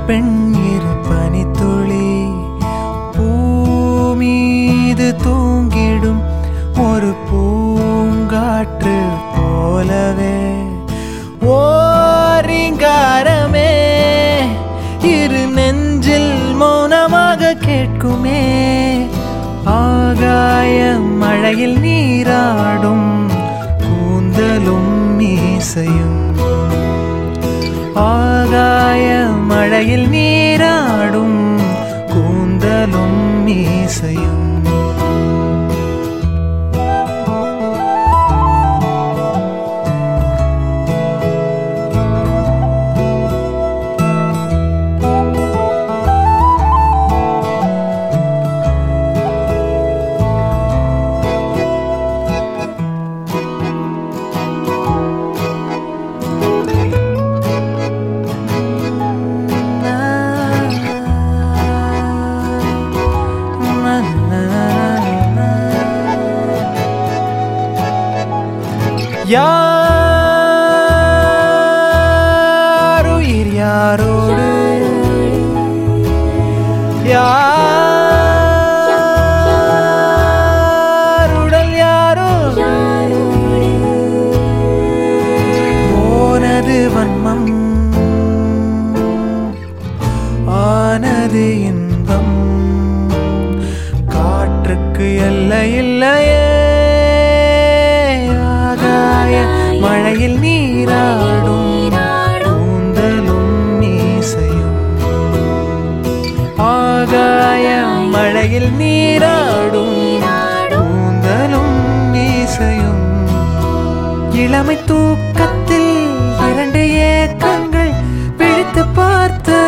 பெண் இரு பனித்துளி பூமீது தூங்கிடும் ஒரு பூங்காற்று போலவே ஓரிங்காரமே இரு நெஞ்சில் மௌனமாக கேட்குமே ஆகாய மழையில் நீராடும் கூந்தலும் மீசையும் ஆகாய மழையில் நீராடும் கூந்தலும் மீசையும் யாருயிர் யாரோடு யாருடல் யாரோ போனது வன்மம் ஆனது இன்பம் காற்றுக்கு எல்லை இல்லையே மழையில் நீராடும் கூந்தலும் மீசையும் ஆகாய மழையில் நீராடும் கூந்தலும் மீசையும் இளமை தூக்கத்தில் இரண்டு ஏக்கங்கள் பிடித்து பார்த்து